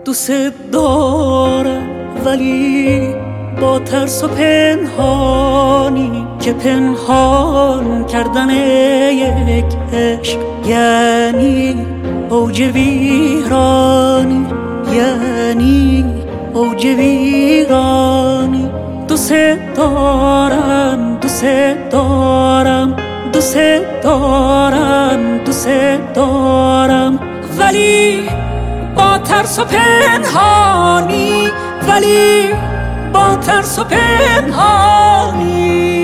دوست دارم ولی با ترس و پنهانی که پنهان کردن یک عشق یعنی اوج ویرانی، یعنی اوج ویرانی. دوست دارم، دوست دارم، دوست دارم، دوست دارم ولی با ترس و پنهانی، ولی با ترس و پنهانی.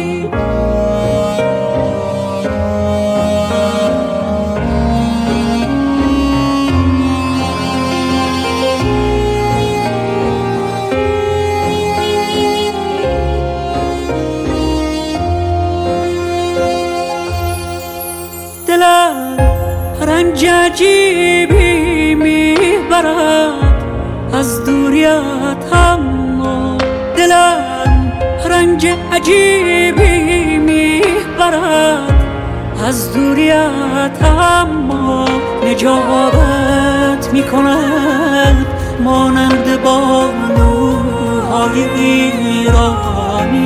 دلم رنج عجیبی میبرد از دوریت، اما دلم رنج عجیبی میبرد از دوریت، اما نجابت میکند مانند بانوهای ایرانی،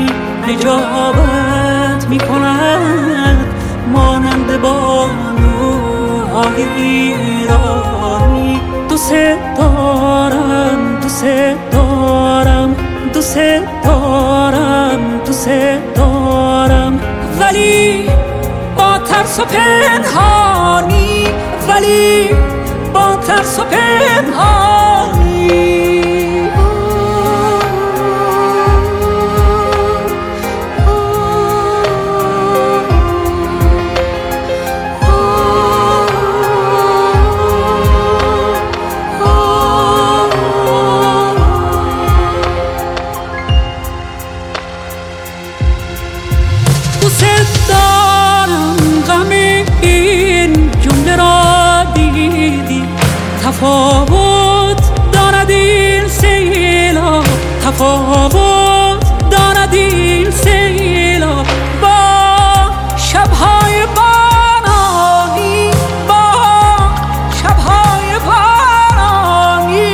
نجابت میکند مانند بانوهای ایرانی. دوست دارم، دوست دارم، دوست دارم، دوست دارم ولی با ترس و پنهانی، ولی با ترس و پنهانی. دوست دارم غم این جمله را دیدی، تفاوت دارد این سیلا، تفاوت دارد این سیلا با شبهای بارانی، با شبهای بارانی.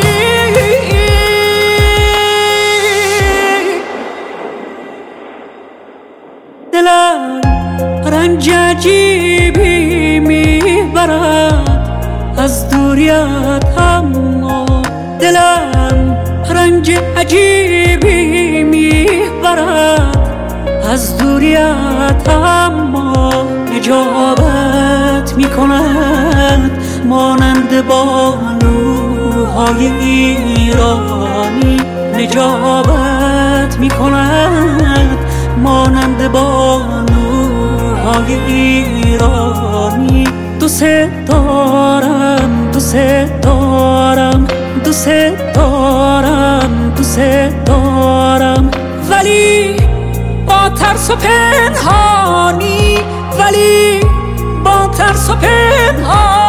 دلم رنج عجیبی میبرد از دوریت، اما دلم رنج عجیبی میبرد از دوریت، اما نجابت میکند مانند بانوهای ایرانی، نجابت میکند مانند بانوهای ایرانی. دوست دارم، دوست دارم، دوست دارم، دوست دارم ولی با ترس و پنهانی، ولی با ترس و پنهانی.